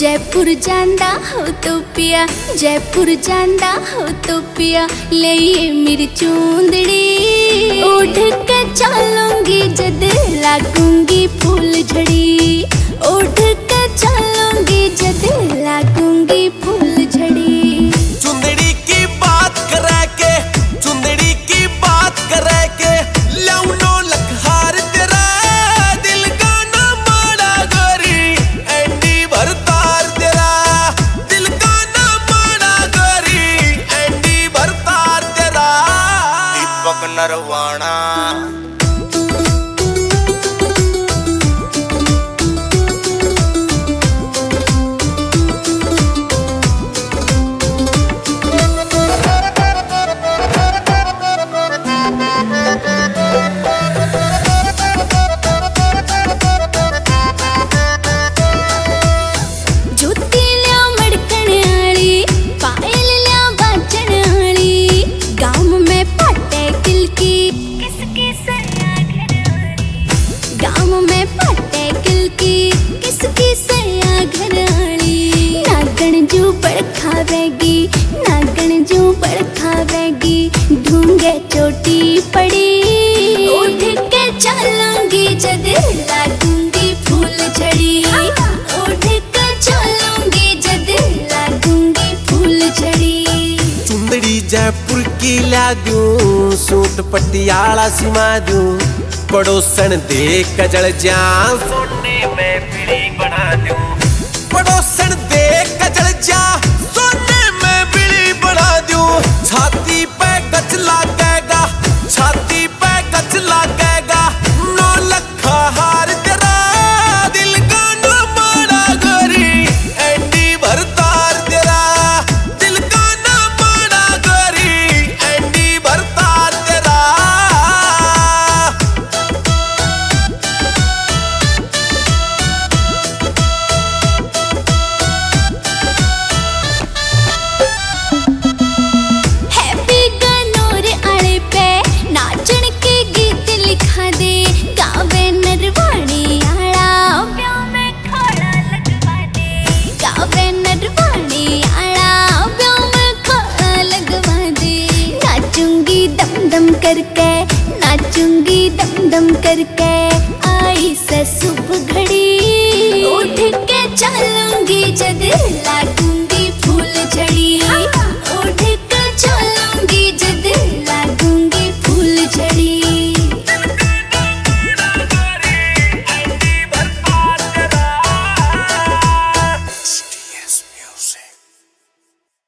जयपुर जांदा हो तो पिया, जयपुर जांदा हो तो पिया, ले मेरी चूंदड़ी उठ के चलूंगी जद लागूंगी फूल झड़ी, उठ के चलूंगी जद लागूंगी फूल झड़ी। चुंदड़ी की बात करे के, चुंदड़ी की बात करे के, लौनो लखहार तेरा दिल का ना माड़ा गोरी, एंडी भरतार तेरा दिल का ना माड़ा गोरी, एंडी भरतार तेरा दीपक नरवाना। खावेगी नागन जो बड़खावेगी, ढूंढे चोटी पड़ी उठ के चलूंगी जद लागूंगी फूल झड़ी, उठ के चलूंगी जद लागूंगी फूल झड़ी। चुंदड़ी जयपुर की ला दूं, सूट पटियाला सिमा दूं, पड़ोसन दे कजल जा सोने में पीड़ी बना दूं।